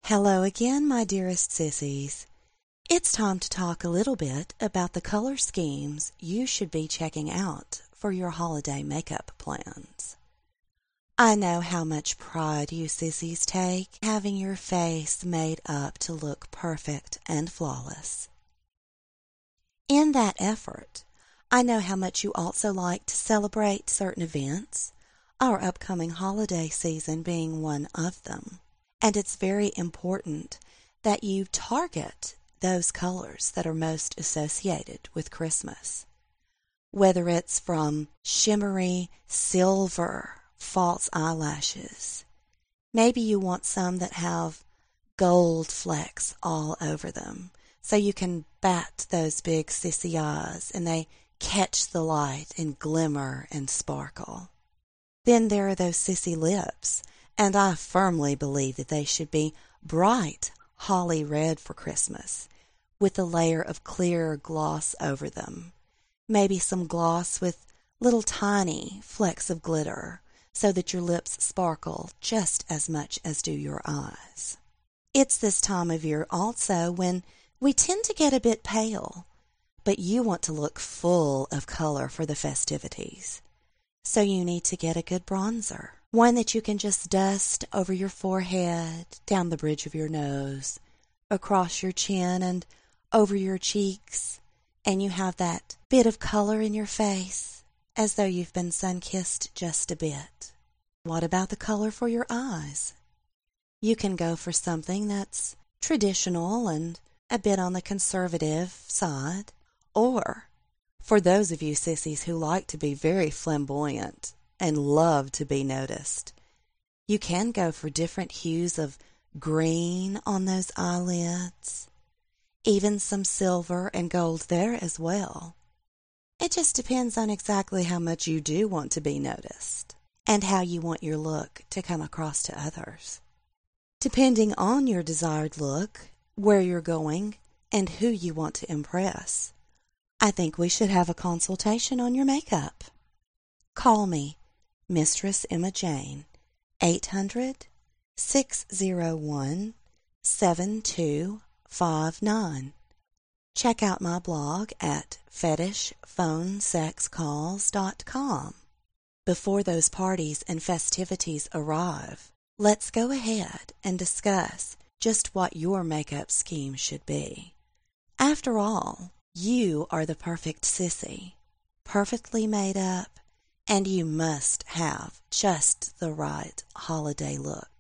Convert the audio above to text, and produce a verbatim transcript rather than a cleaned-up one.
Hello again, my dearest sissies. It's time to talk a little bit about the color schemes you should be checking out for your holiday makeup plans. I know how much pride you sissies take having your face made up to look perfect and flawless. In that effort, I know how much you also like to celebrate certain events, our upcoming holiday season being one of them. And it's very important that you target those colors that are most associated with Christmas. Whether it's from shimmery silver false eyelashes, maybe you want some that have gold flecks all over them, so you can bat those big sissy eyes and they catch the light and glimmer and sparkle. Then there are those sissy lips, and I firmly believe that they should be bright holly red for Christmas, with a layer of clear gloss over them. Maybe some gloss with little tiny flecks of glitter, so that your lips sparkle just as much as do your eyes. It's this time of year also when we tend to get a bit pale, but you want to look full of color for the festivities. So you need to get a good bronzer. One that you can just dust over your forehead, down the bridge of your nose, across your chin and over your cheeks, and you have that bit of color in your face, as though you've been sun-kissed just a bit. What about the color for your eyes? You can go for something that's traditional and a bit on the conservative side, or for those of you sissies who like to be very flamboyant and love to be noticed, you can go for different hues of green on those eyelids, even some silver and gold there as well. It just depends on exactly how much you do want to be noticed and how you want your look to come across to others. Depending on your desired look, where you're going, and who you want to impress, I think we should have a consultation on your makeup. Call me, Mistress Emma Jane, eight hundred, six oh one, seven two five nine. Check out my blog at fetish phone sex calls dot com. Before those parties and festivities arrive, let's go ahead and discuss just what your makeup scheme should be. After all, you are the perfect sissy, perfectly made up, and you must have just the right holiday look.